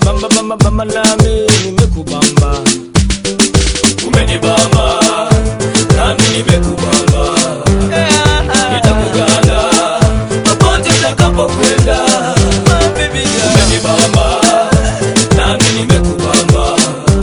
Mama nami nimekubamba. Umenibamba nami nimekubamba. Nitakuganda popote utakapokwenda. Umenibamba nami nimekubamba.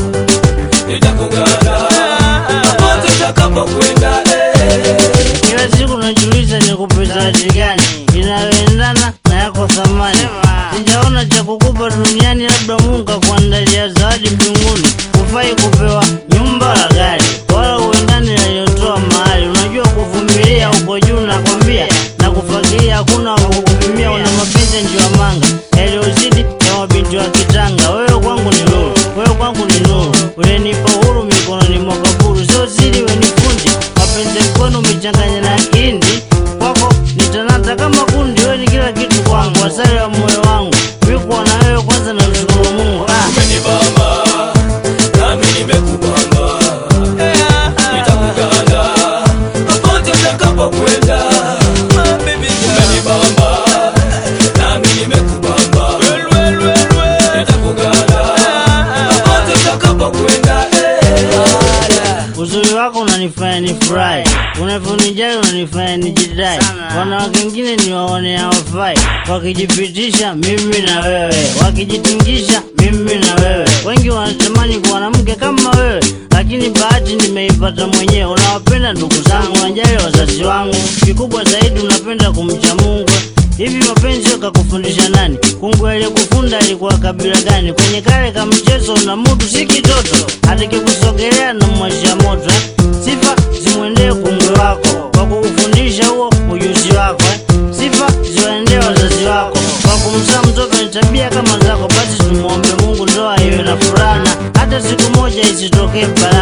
Nitakuganda popote utakapokwenda. Kila siku najiuliza nikupe zawadi gani inayoendana na yako thamani. Sijaona cha kukupa duniani, labda Mungu akuandalia zawadi mbinguni. Hufai kupewa nyumba la gari, wala uendani na yotoa mahali. Unajua kuvumilia uko juu nakwambia, na kufagilia hakuna kukupimia. Una mapenzi njiwa manga yaliyozidi ya mabinti wa Kitanga. Wewe kwangu ni nuru, wewe kwangu ni nuru. Ulenipa huru mikononi mwa kaburu. Sio siri we ni fundi, mapenzi mkono umechanganya na hindi. Kwako nitanata kama kundi, wewe ni kila kitu kwangu. Asali wa moyo wangu nikuwa na wewe kwanza na mshukuru Mungu. Umenibamba nami nimekubamba. Nitakuganda popote utakapokwenda. Umenibamba nami nimekubamba. Nitakuganda popote utakapokwenda. Uzuri wako unanifanya nifurahi, unavyonijali unanifanya nijidai. Wanawake wengine ni waone hawafai, wakijipitisha mimi na wewe, wakijitingisha mimi na wewe. Wengi wanatamani kuwa na mke kama wewe, lakini bahati nimeipata mwenyewe. Unawapenda ndugu zangu, unajali wazazi wangu, kikubwa zaidi unapenda kumcha Mungu. Hivi mapenzi kakufundisha nani? Kungu aliyekufunda alikuwa kabila gani? Kwenye kale kama mchezo una mudu si kitoto, hata kikusogelea na mwasha moto. Sifa zimwendee kungwe wako kwa kukufundisha huo ujuzi wako. Sifa ziwaendee wazazi wako kwa kumzaa mtoto ni tabia kama zako. Basi tumuombe Mungu ndoa iwe na furaha, hata siku moja isitokee balaa.